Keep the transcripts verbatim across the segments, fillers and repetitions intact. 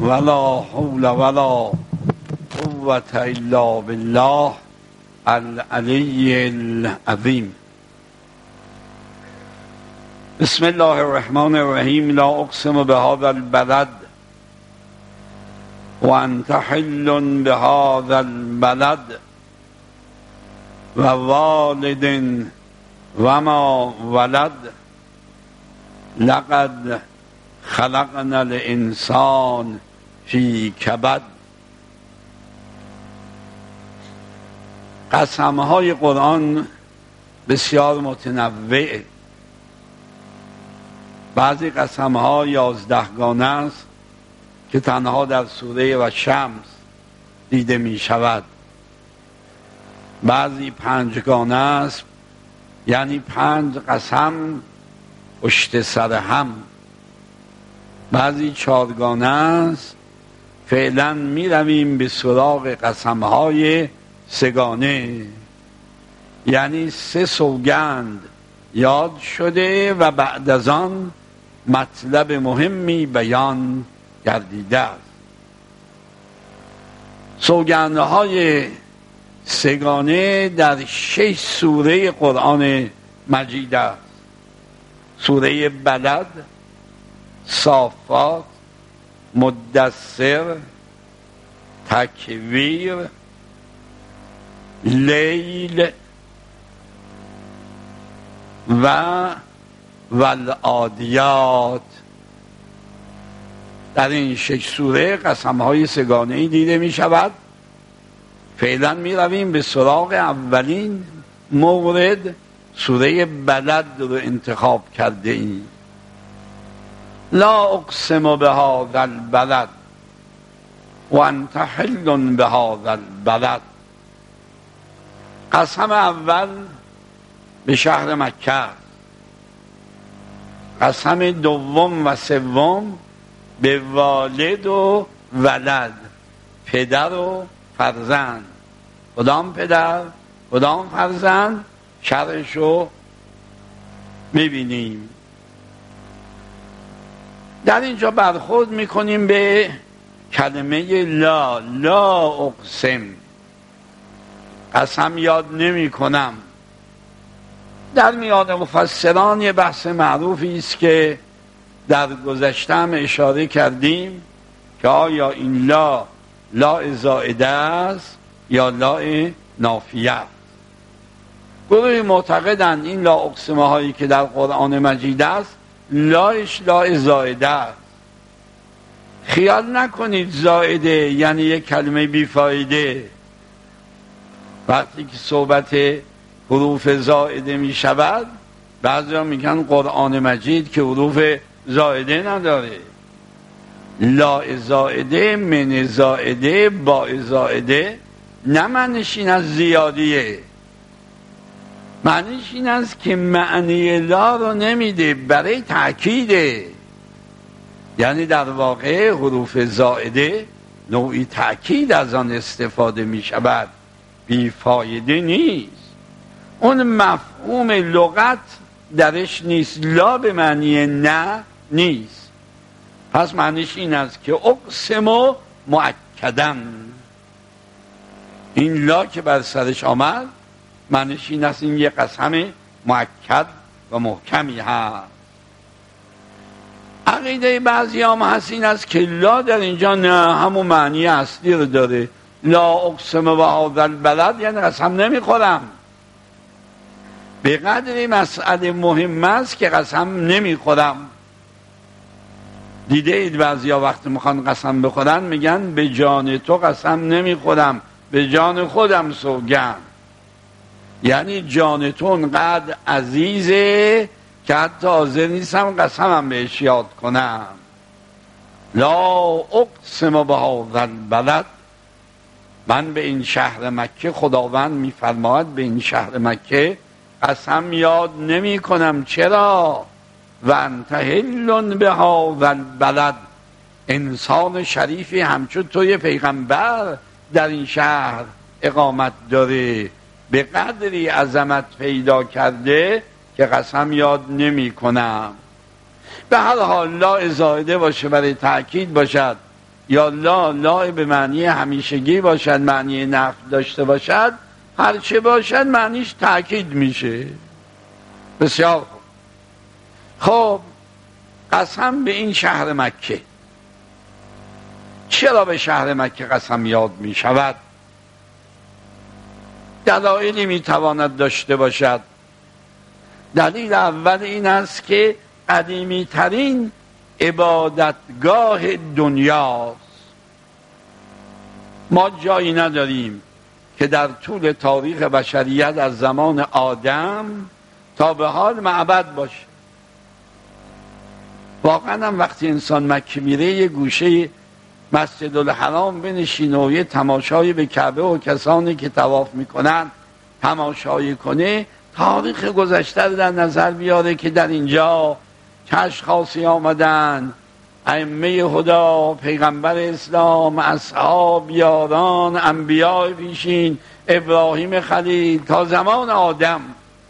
ولا حول ولا قوة الا بالله العلی العظیم. بسم الله الرحمن الرحیم. لا اقسم بهذا البلد وانت حل بهذا البلد و والد و ما ولد لقد خلقنا الانسان فی کبد. قسمهای قرآن بسیار متنوعه. بعضی قسمها یازدهگانه است که تنها در سوره و شمس دیده می شود. بعضی پنجگانه است، یعنی پنج قسم پشت سر هم. بعضی چارگانه است. فعلا می رویم به سراغ قسمهای سگانه، یعنی سه سوگند یاد شده و بعد از آن مطلب مهمی بیان گردیده است. سوگندهای سگانه در شش سوره قرآن مجید است: سوره بلد، صافات، مدثر، تکویر، لیل و والعادیات. در این شش سوره قسمهای سگانه‌ای دیده می شود. فعلا می رویم به سراغ اولین مورد. سوره بلد رو انتخاب کرده ایم. لا اقسم بهذا البلد وانت حل بهذا البلد. قسم اول به شهر مکه، قسم دوم و سوم به والد و ولد، پدر و فرزند. کدام پدر کدام فرزند شرحش رو میبینیم. در اینجا برخورد میکنیم به کلمه لا. لا اقسم، قسم یاد نمی کنم. در میان مفسران یه بحث معروفی است که در گذشته هم اشاره کردیم که آیا این لا لا زائده است یا لا نافیه. گروهی معتقدند این لا اقسمه هایی که در قرآن مجید است لاش لا زائده است. خیال نکنید زائده یعنی یک کلمه بیفایده. وقتی که صحبت حروف زائده می شود بعضی ها میگن قرآن مجید که حروف زائده نداره. لا زائده، من زائده، با زائده نه معنیش این از زیادیه. معنیش این است که معنی لا رو نمیده، برای تأکیده. یعنی در واقع حروف زائده نوعی تأکید از آن استفاده می شود، بیفایده نیست. اون مفهوم لغت درش نیست. لا به معنی نه نیست. پس معنیش این است که اقسم و مؤکدن. این لا که بر سرش آمد معنیش این است این یه قسم مؤکد و محکمی هست. عقیده بعضی هم هست این است که لا در اینجا نه همون معنی اصلی رو داره. لا اقسم و هذا البلد یعنی قسم نمی خورم. به قدری مسئله مهم است که قسم نمی خورم. دیده اید بعضی ها وقتی میخوان قسم بخورن میگن به جان تو قسم نمی خورم، به جان خودم سوگند. یعنی جان تو انقدر عزیزه که حتی حاضر نیستم قسمم بهش یاد کنم. لا اقسم بهذا البلد، من به این شهر مکه، خداوند میفرماید به این شهر مکه قسم یاد نمی کنم. چرا؟ و انت حل بهذا البلد، انسان شریفی همچون توی پیغمبر در این شهر اقامت داره، به قدری عظمت پیدا کرده که قسم یاد نمی کنم. به هر حال لا زائده باشه برای تأکید باشد یا لا لا به معنی همیشگی باشد، معنی نفی داشته باشد، هرچه باشد معنیش تأکید میشه. بسیار خوب. خب قسم به این شهر مکه. چرا به شهر مکه قسم یاد می شود؟ دلایلی می تواند داشته باشد. دلیل اول این است که قدیمی ترین عبادتگاه دنیاست. ما جایی نداریم که در طول تاریخ بشریت از زمان آدم تا به حال معبد باشه. واقعا هم وقتی انسان مکه میره یه گوشه مسجد الحرام بنشینه و یه تماشایی به کعبه و کسانی که طواف میکنن تماشایی کنه، تاریخ گذشته رو در نظر بیاره که در اینجا چه اشخاصی آمدن، ائمه هدا، پیغمبر اسلام، اصحاب، یاران، انبیاء پیشین، ابراهیم خلیل تا زمان آدم.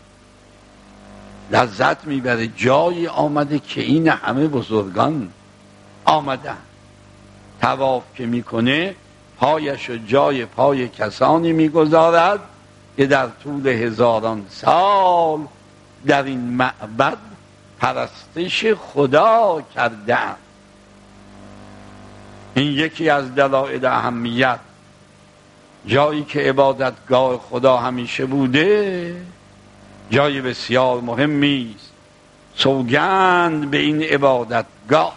لذت میبره جایی آمده که این همه بزرگان آمدن. طواف که میکنه پایش و جای پای کسانی میگذارد که در طول هزاران سال در این معبد پرستش خدا کردند. این یکی از دلایل اهمیت. جایی که عبادتگاه خدا همیشه بوده جای بسیار مهمی است. سوگند به این عبادتگاه.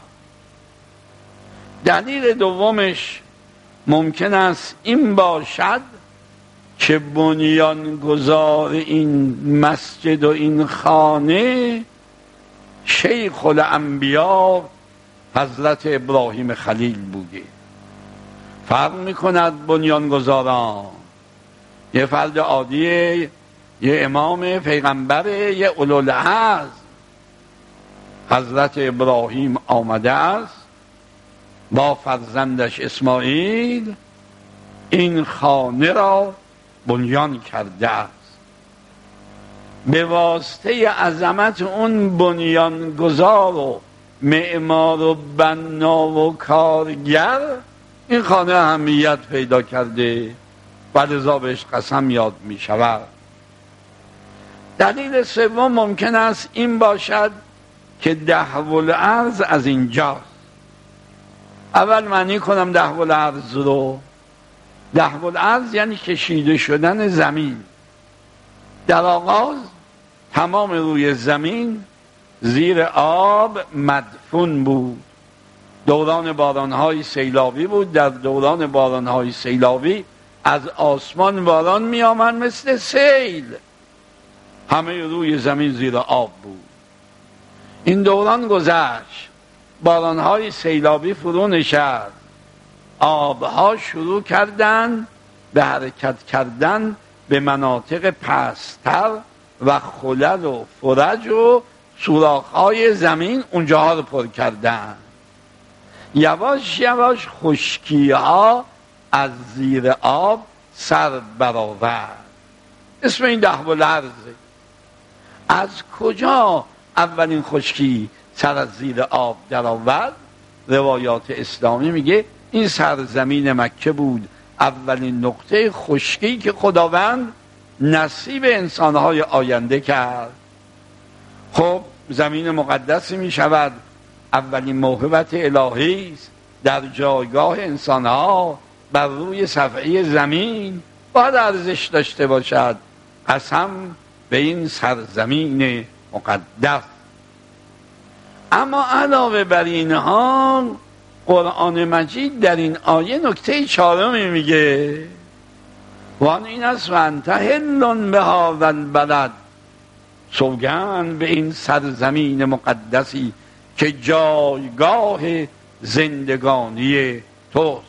دلیل دومش ممکن است این باشد که بنیانگذار این مسجد و این خانه شیخ الانبیا حضرت ابراهیم خلیل بوده. فرق میکند بنیانگذاران، یه فرد عادیه، یه امام، پیغمبره، یه اولوالعزم. حضرت ابراهیم آمده است با فرزندش اسماعیل این خانه را بنیان کرده است. به واسطه عظمت اون بنیانگذار و معمار و بنا و کارگر این خانه اهمیت پیدا کرده و لذا بهش قسم یاد می شود. دلیل سوم ممکن است این باشد که دهو الارض از اینجاست. اول معنی کنم دهو الارض رو. دهو الارض یعنی کشیده شدن زمین. در آغاز تمام روی زمین زیر آب مدفون بود. دوران بارانهای سیلابی بود. در دوران بارانهای سیلابی از آسمان باران می آمد مثل سیل. همه روی زمین زیر آب بود. این دوران گذشت. بارانهای سیلابی فرو نشست. آبها شروع کردند به حرکت کردن به مناطق پستر و خلل و فرج و سوراخ‌های زمین اونجاها رو پر کردن. یواش یواش خشکی‌ها از زیر آب سر برآورد. اسم این دهو الارض. از کجا اولین خشکی سر از زیر آب در آورد؟ روایات اسلامی میگه این سرزمین مکه بود. اولین نقطه خشکی که خداوند نصیب انسانهای آینده کرد. خب زمین مقدسی می شود. اولین موهبت الهی است در جایگاه انسانها بر روی صفحه زمین باید ارزش داشته باشد. قسم به این سرزمین مقدس. اما علاوه بر اینها قرآن مجید در این آیه نکته چهارمی میگه وان این است و انت حل بهذا البلد. سوگند به این سرزمین مقدسی که جایگاه زندگانی توست.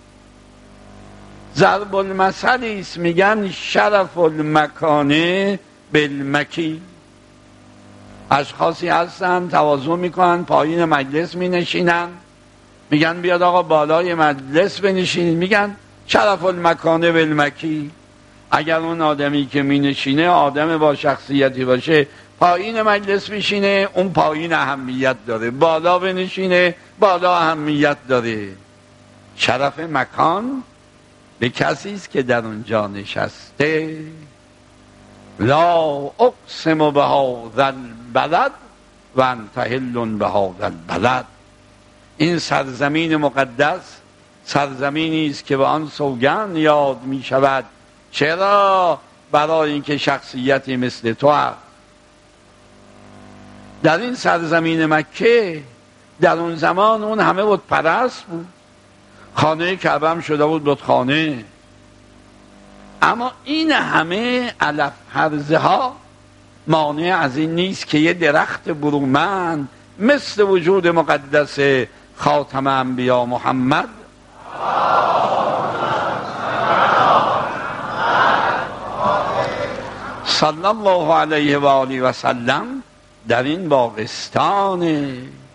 ضرب المثلی است، میگن شرف المکانه بالمکی. اشخاصی هستن تواضع میکنن، پایین مجلس مینشینن، میگن بیاد آقا بالای مجلس بنشینید، میگن شرف المکانه بالمکی. اگر اون آدمی که مینشینه آدم با شخصیتی باشه پایین مجلس میشینه، اون پایین اهمیت داره. بالا بنشینه، بالا اهمیت داره. شرف مکان به کسی است که در اونجا نشسته. لا اقسم بهذا البلد و انت حل بهذا البلد. این سرزمین مقدس سرزمینی است که به آن سوگند یاد می شود. چرا؟ برای اینکه شخصیتی مثل تو هست. در این سرزمین مکه در اون زمان اون همه بت پرست بود. خانه کعبه هم شده بود بتخانه. اما این همه علف هرزه ها مانع از این نیست که یه درخت برومند مثل وجود مقدس خاتم انبیا محمد صلی الله علیه و آله و سلم در این باغستانه.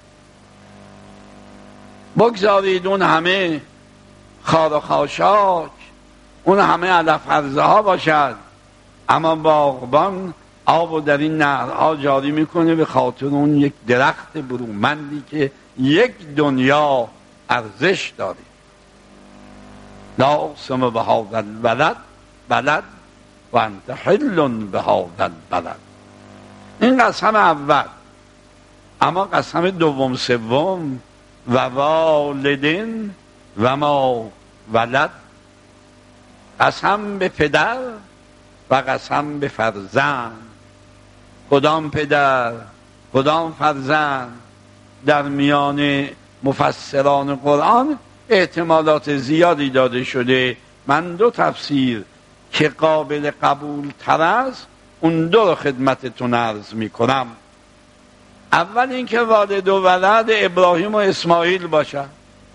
بگذارید اون همه خار و خاشاک، اون همه علف هرزه ها باشد، اما باغبان آب در این نهرها جاری میکنه به خاطر اون یک درخت برومندی که یک دنیا ارزش داره. لا اقسم بهذا البلد بلد و انت حل بهذا البلد. این قسم اول. اما قسم دوم سوم و والدین و ما ولد، قسم به پدر و قسم به فرزند. کدام پدر کدام فرزند؟ در میان مفسران قرآن احتمالات زیادی داده شده. من دو تفسیر که قابل قبول تر است اون دو رو خدمتتون عرض می کنم. اول اینکه والد و ولد ابراهیم و اسماعیل باشد.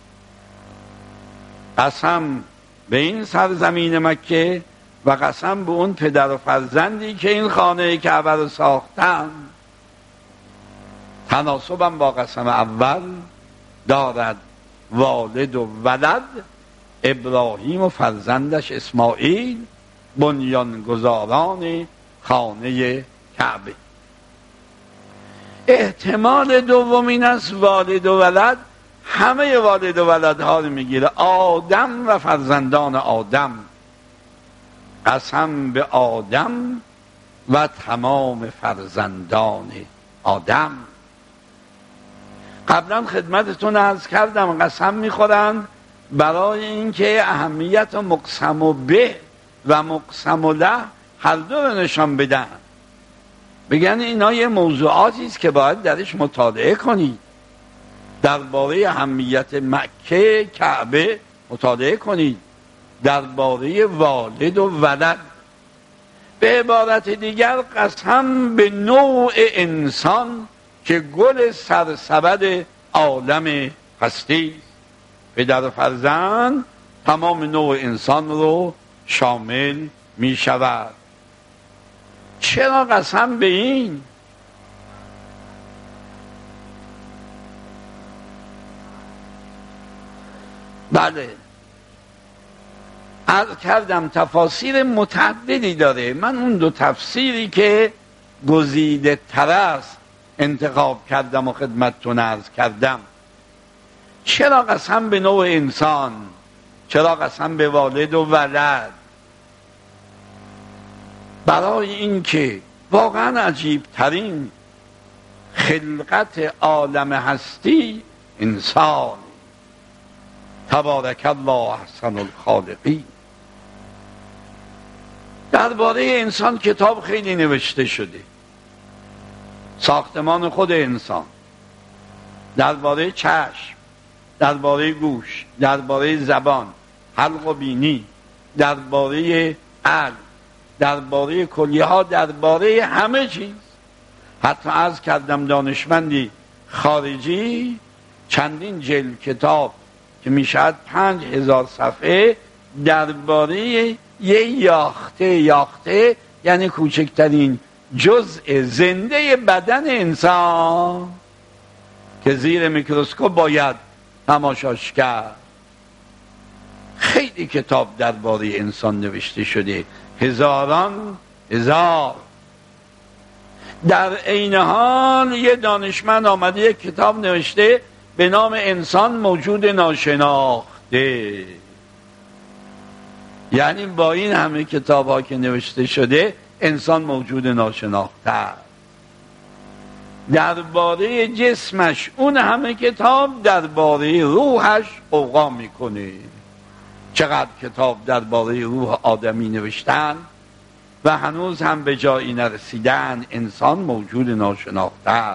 قسم به این سرزمین مکه و قسم به اون پدر و فرزندی که این خانه کعبه رو ساختن. تناسبم با قسم اول دارد. والد و ولد ابراهیم و فرزندش اسماعیل بنیانگذاران خانه کعبه. احتمال دوم این است والد و ولد همه والد و ولدها رو میگیره، آدم و فرزندان آدم. قسم به آدم و تمام فرزندان آدم. قبلا خدمتتون عرض کردم قسم میخورن برای اینکه اهمیت مقسم به و مقسم له هر دو رو نشان بدن. بگن اینا یه موضوعاتی است که باید درش مطالعه کنید. درباره اهمیت مکه کعبه مطالعه کنید. درباره والد و ولد. به عبارت دیگر قسم به نوع انسان که گل سرسبد عالم هستی، پدر و فرزند تمام نوع انسان رو شامل می شود. چرا قسم به این؟ بله عرض کردم تفاسیر متعددی داره. من اون دو تفسیری که گزیده تر است انتخاب کردم و خدمتتون عرض کردم. چرا قسم به نوع انسان؟ چرا قسم به والد و ولد؟ برای اینکه واقعا عجیب ترین خلقت عالم هستی انسان. تبارک الله احسن الخالقین. درباره انسان کتاب خیلی نوشته شده. ساختمان خود انسان، درباره چشم، درباره گوش، درباره زبان، حلق و بینی، درباره عقل، درباره کلیه ها، درباره همه چیز. حتی عرض کردم دانشمندی خارجی چندین جلد کتاب که میشد پنج هزار صفحه درباره یه یاخته یاخته یعنی کوچکترین جزء زنده بدن انسان که زیر میکروسکوپ باید تماشاش کرد. خیلی کتاب درباره انسان نوشته شده، هزاران هزار. در عین حال یه دانشمند آمده یک کتاب نوشته به نام انسان موجود ناشناخت. نهفته. یعنی با این همه کتاب ها که نوشته شده انسان موجود ناشناخته است. درباره جسمش اون همه کتاب درباره روحش غوغا میکنه. چقدر کتاب درباره روح آدمی نوشتن و هنوز هم به جایی نرسیدن. انسان موجود ناشناخته.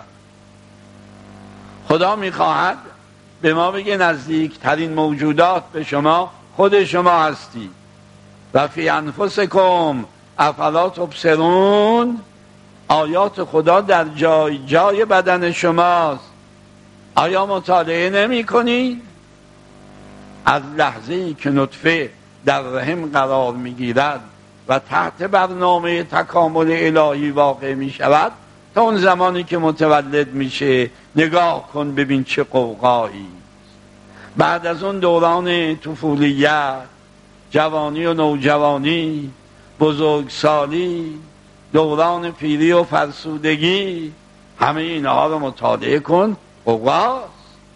خدا میخواهد به ما بگه نزدیکترین موجودات به شما خود شما هستی. و فی انفسکم افلا تبصرون، آیات خدا در جای جای بدن شماست. آیا مطالعه نمی کنی؟ از لحظه‌ای که نطفه در رحم قرار می گیرد و تحت برنامه تکامل الهی واقع می شود تا اون زمانی که متولد میشه نگاه کن ببین چه قوقایی. بعد از اون دوران طفولیت، جوانی و نوجوانی، بزرگسالی، دوران پیری و فرسودگی، همه اینها رو مطالعه کن. قوقاست.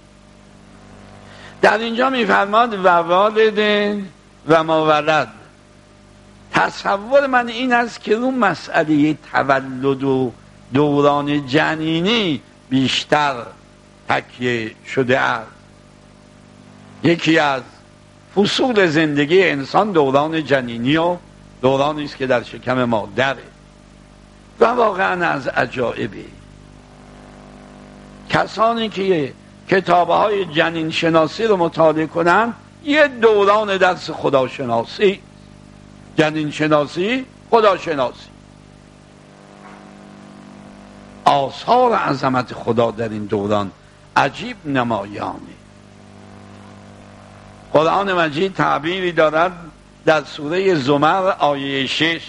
در اینجا میفرماد و والدین و ما ولد. تصور من این است که رو مسئله تولد و دوران جنینی بیشتر تکیه شده است. یکی از فصول زندگی انسان دوران جنینی و دورانی است که در شکم مادره و واقعا از عجایبه. کسانی که کتاب‌های جنین شناسی رو مطالعه کنن یه دوران درس خداشناسی، جنین شناسی، خداشناسی، آثار عظمت خدا در این دوران عجیب نمایانه. قرآن مجید تعبیری دارد در سوره زمر آیه شش: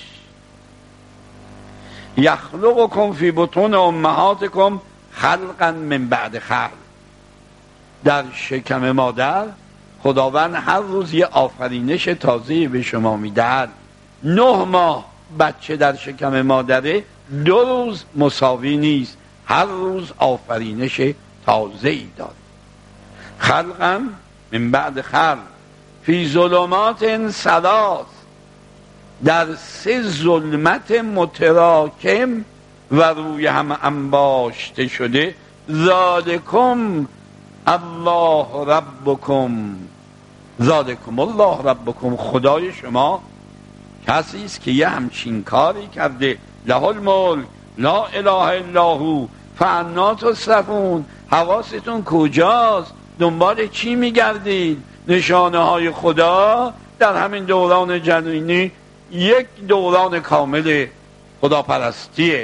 یخلقکم فی بطون امهاتکم خلقا من بعد خلق. در شکم مادر خداوند هر روز یه آفرینش تازه به شما میدهد. نه ماه بچه در شکم مادره، دو روز مساوی نیست، هر روز آفرینش تازه ای دارد. خلقا من بعد خلق فی ظلمات ثلاث، در سه ظلمت متراکم و روی هم انباشته شده. ذالکم الله ربکم، ذالکم الله ربکم، خدای شما کسی است که یه همچین کاری کرده. له الملک لا اله الا هو فانا تصرفون. حواستون کجاست؟ دنبال چی میگردید؟ نشانه های خدا در همین دوران جنینی یک دوران کامل خداپرستیه.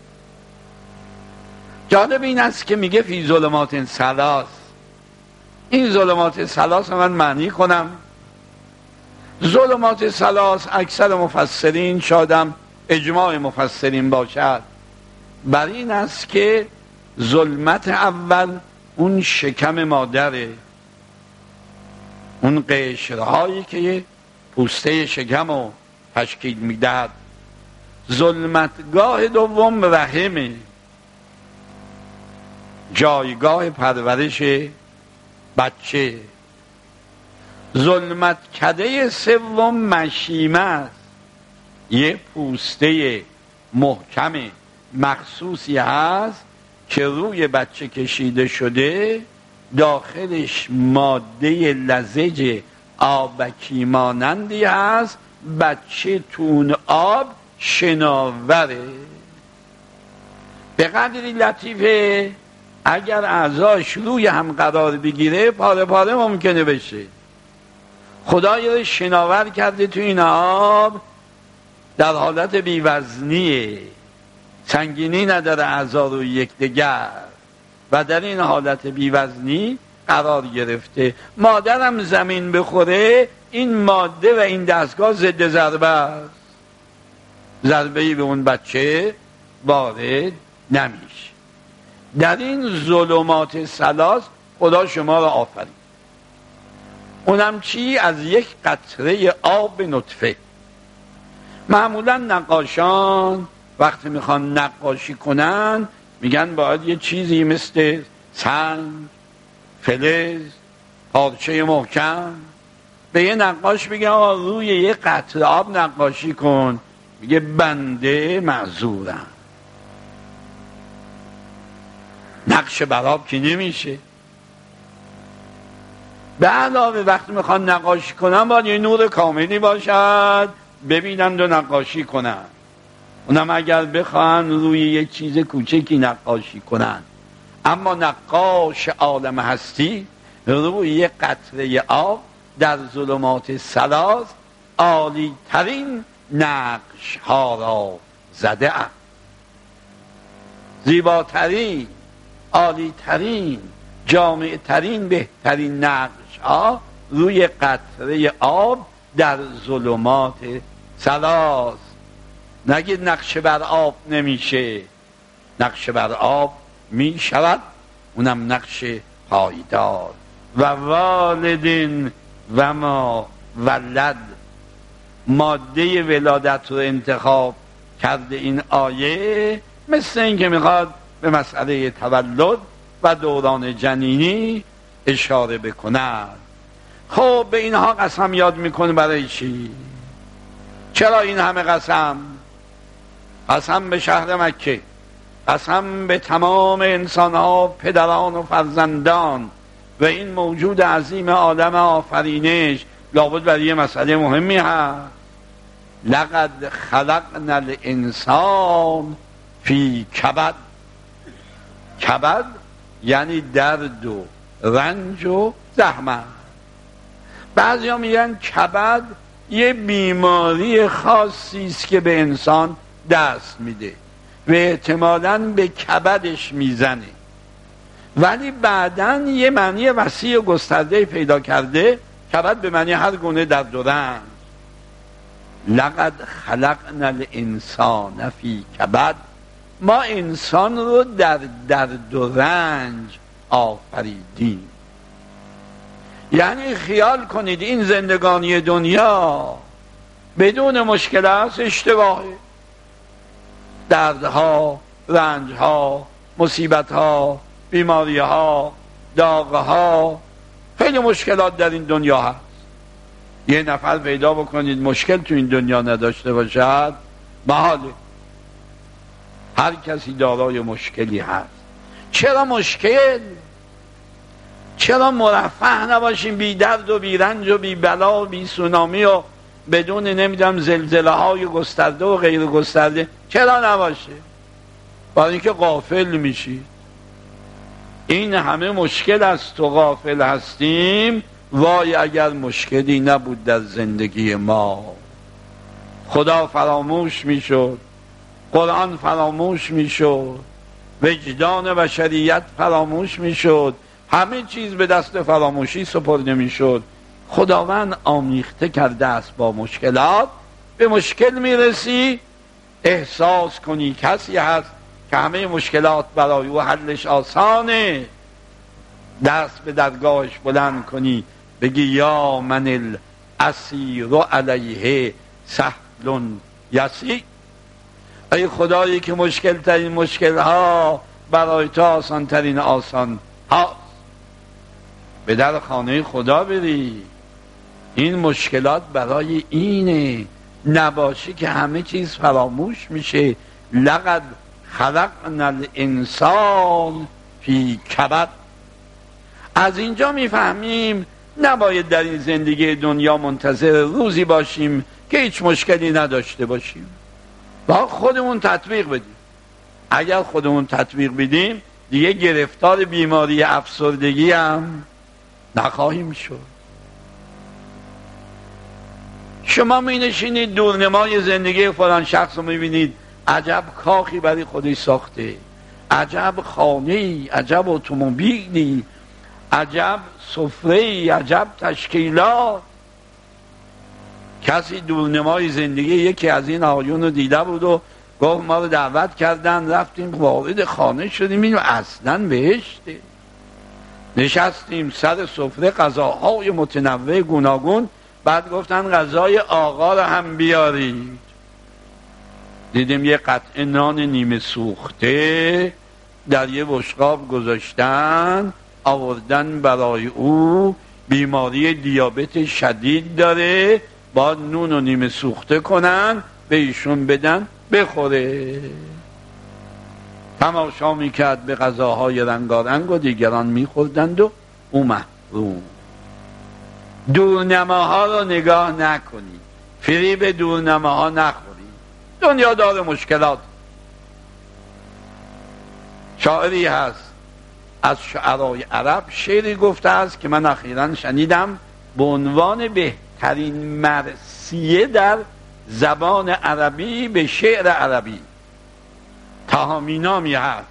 جالب این است که میگه فی ظلمات ثلاث. این ظلمات ثلاث من معنی کنم. ظلمات ثلاث اکثر مفسرین، شادم اجماع مفسرین باشد، بر این است که ظلمت اول اون شکم مادره، اون قشرهایی که پوسته شکم رو تشکیل میدهد. ظلمتگاه دوم رحمه، جایگاه پرورش بچه. ظلمتکده سوم مشیمه است، یه پوسته محکم مخصوصی هست که روی بچه کشیده شده، داخلش ماده لزج آبکی مانندی هست. بچه تون آب شناوره، به قدری لطیفه اگر اعضاش روی هم قرار بگیره پاره پاره ممکنه بشه. خدا یه شناور کرده تو این آب، در حالت بیوزنیه، سنگینی نداره اعضا روی یکدیگر و در این حالت بیوزنی قرار گرفته. مادرم زمین بخوره این ماده و این دستگاه ضد ضربه است، ضربه‌ای به اون بچه وارد نمیشه. در این ظلمات ثلاث خدا شما را آفرید. اونم چی؟ از یک قطره آب نطفه. معمولا نقاشان وقتی میخوان نقاشی کنن میگن باید یه چیزی مثل سنگ، فلز، پارچه محکم، به یه نقاش بگه آقا روی یه قطره آب نقاشی کن، میگه بنده معذورم. نقش بر آب که نمیشه. به علاوه وقتی میخوان نقاشی کنن باید یه نور کاملی باشد ببینن و نقاشی کنن. اونم اگر بخوان روی یه چیز کوچکی نقاشی کنن. اما نقاش عالم هستی روی یه قطره آب در ظلمات ثلاث عالی ترین نقش ها را زده ام. زیباترین، عالی ترین، جامع ترین، بهترین نقش ها روی قطره آب در ظلمات ثلاث. نگید نقش بر آب نمیشه، نقش بر آب می شود، اونم نقش پایدار. و والدین و ما ولد، ماده ولادت رو انتخاب کرده این آیه، مثل این که میخواد به مسئله تولد و دوران جنینی اشاره بکند. خب به اینها قسم یاد میکنه برای چی؟ چرا این همه قسم؟ قسم به شهر مکه، قسم به تمام انسان ها، پدران و فرزندان و این موجود عظیم عالم آفرینش. لابد برای یه مسئله مهمی هست. لقد خلقنا الانسان فی کبد. کبد یعنی درد و رنج و زحمت. بعضی ها میگن کبد یه بیماری خاصی است که به انسان دست میده و احتمالاً به کبدش میزنه، ولی بعداً یه معنی وسیع و گسترده پیدا کرده. کبد به معنی هر گونه درد و رنج. لقد خلقنا الانسان فی کبد، ما انسان رو در درد و رنج آفریدیم. یعنی خیال کنید این زندگانی دنیا بدون مشکل است، اشتباهه. دردها، رنجها، مصیبتها، بیماریها، داغها، خیلی مشکلات در این دنیا هست. یه نفر پیدا بکنید مشکل تو این دنیا نداشته باشد، محاله. هر کسی دارای مشکلی هست. چرا مشکل؟ چرا مرفه نباشیم بی درد و بی رنج و بی بلا و بی سونامی و بدون نمیدونم زلزله های گسترده و غیر گسترده؟ چرا نباشه؟ برای اینکه غافل میشی. این همه مشکل است و غافل هستیم. وای اگر مشکلی نبود در زندگی ما، خدا فراموش میشد، قرآن فراموش میشد، وجدان بشریت فراموش میشد، همه چیز به دست فراموشی سپرده میشد. خداوند آمیخته کرده است با مشکلات. به مشکل میرسی احساس کنی کسی هست که همه مشکلات برای او حلش آسانه. دست به درگاهش بلند کنی بگی یا من الاسیر علیه سهل یسیر. ای خدایی که مشکل ترین مشکل ها برای تو آسان ترین آسان هاست. به در خانه خدا بری. این مشکلات برای اینه نباشی که همه چیز فراموش میشه. لقد خلقنا الانسان فی کبد. از اینجا میفهمیم نباید در این زندگی دنیا منتظر روزی باشیم که هیچ مشکلی نداشته باشیم. با خودمون تطبیق بدیم. اگر خودمون تطبیق بدیم دیگه گرفتار بیماری افسردگی هم نخواهیم شد. شما می نشینید دورنمای زندگی فلان شخص رو می بینید، عجب کاخی برای خودش ساخته، عجب خانه‌ای، عجب اتومبیلی، عجب سفره‌ای، عجب تشکیلات. کسی دورنمای زندگی یکی از این آقایون رو دیده بود و گفت ما رو دعوت کردن، رفتیم وارد خانه شدیم، می‌بینیم اصلاً بهشته. نشستیم سر سفره غذاهای متنوع گوناگون. بعد گفتن غذای آقا رو هم بیارید. دیدیم یه قطعه نان نیمه سوخته در یه بشقاب گذاشتن، آوردن برای او. بیماری دیابت شدید داره، باید نون و نیمه سوخته کنن به ایشون بدن بخوره. تماشا میکرد به غذاهای رنگارنگ و دیگران میخوردند و او محروم. دورنماها رو نگاه نکنید، فریب دورنماها نخورید، دنیا داره مشکلات. شاعری هست از شعرای عرب شعری گفته است که من اخیراً شنیدم به عنوان بهترین مرثیه در زبان عربی به شعر عربی. تهامی نامی هست،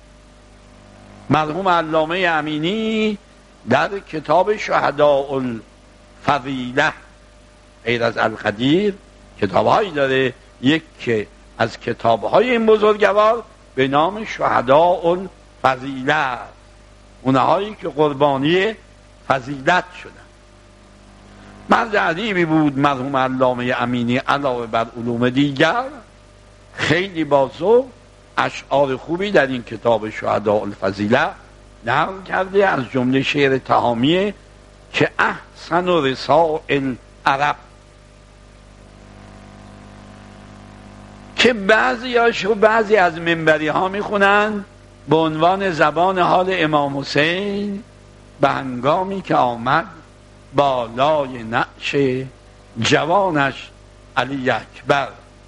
مرحوم علامه امینی در کتاب شهداء الفضیله غیر از القدیر کتابهایی داره، یک که از کتابهای این بزرگوار به نام شهداء الفضیله است، اونهایی که قربانی فضیلت شدن. مرد عظیمی بود مرحوم علامه امینی، علاوه بر علوم دیگر خیلی بازو اشعار خوبی در این کتاب شهداء الفضیله نقل کرده، از جمله شعر تهامیه که احسن رساء العرب، که بعضی هاشو بعضی از منبری ها میخونن به عنوان زبان حال امام حسین به هنگامی که آمد بالای نعش جوانش علی اکبر.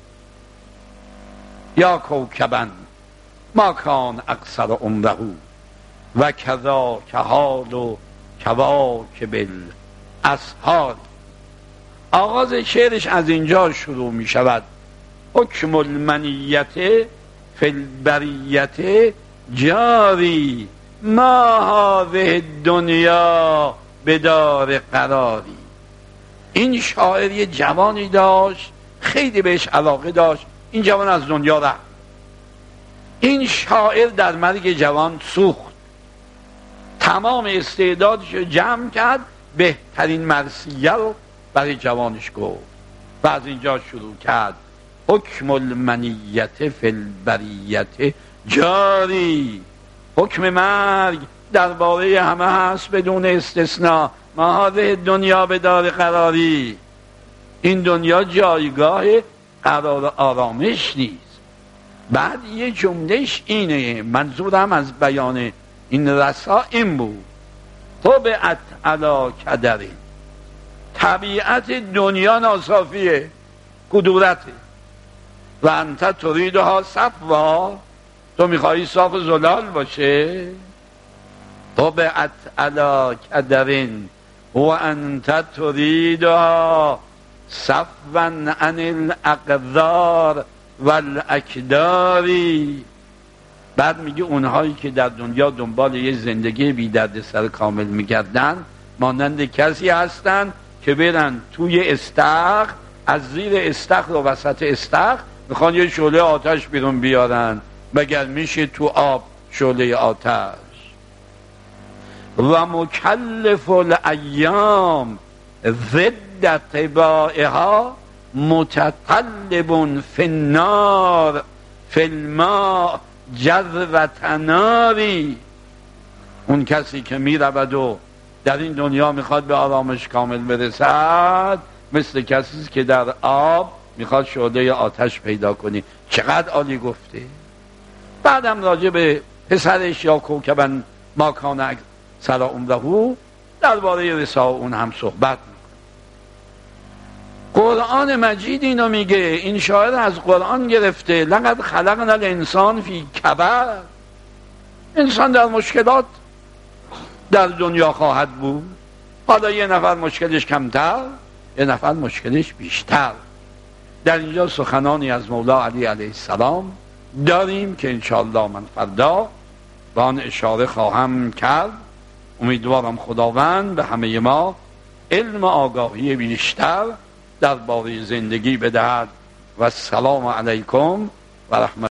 یا کوکبن ما کان اکثر عمره و کذا که حال و کواکب الاسحار. آغاز شعرش از اینجا شروع می شود: حکم المنیت فی البریت جاری ما هذه الدنیا بدار قراری. این شاعر یه جوانی داشت، خیلی بهش علاقه داشت، این جوان از دنیا رفت. این شاعر در مرگ جوان سوخت، تمام استعدادش رو جمع کرد، بهترین مرثیه رو برای جوانش گفت و از اینجا شروع کرد: حکم المنیت فی البریت جاری. حکم مرگ درباره همه هست بدون استثناء. ما هذه دنیا به دار قراری، این دنیا جایگاه قرار آرامش نیست. بعد یه جملهش اینه، منظورم از بیان این رسا این بود: طبعت علی کدری. طبیعت دنیا ناصافیه، کدورته، و انت تریدها صفوا، تو میخوایی صاف زلال باشه. طبعت علی کدرین و انت تریدها صفوا عن الاقدار والاکداری. بعد میگه اونهایی که در دنیا دنبال یه زندگی بی درد سر کامل میگردن مانند کسی هستن که برن توی استخر، از زیر استخر و وسط استخر میخوان یه شعله آتش بیرون بیارن، مگر میشه تو آب شعله آتش. و مکلف الایام ضد طباعها متطلب فی النار فی الماء جذوة ناری. اون کسی که میرود و در این دنیا میخواد به آرامش کامل برسد، مثل کسی که در آب میخواد شعله آتش پیدا کنی. چقدر عالی گفته. بعدم راجع به پسرش یا کوکبن ما کان سر عمره درباره رسا اون هم صحبت میکنه. قرآن مجید اینو میگه، این شاعر از قرآن گرفته: لقد خلقنا الانسان فی کبد. انسان در مشکلات در دنیا خواهد بود. حالا یه نفر مشکلش کمتر، یه نفر مشکلش بیشتر. در اینجا سخنانی از مولا علی علیه السلام داریم که انشاءالله من فردا به آن اشاره خواهم کرد. امیدوارم خداوند به همه ما علم آگاهی بیشتر درباره زندگی بدهد. و السلام علیکم و رحمت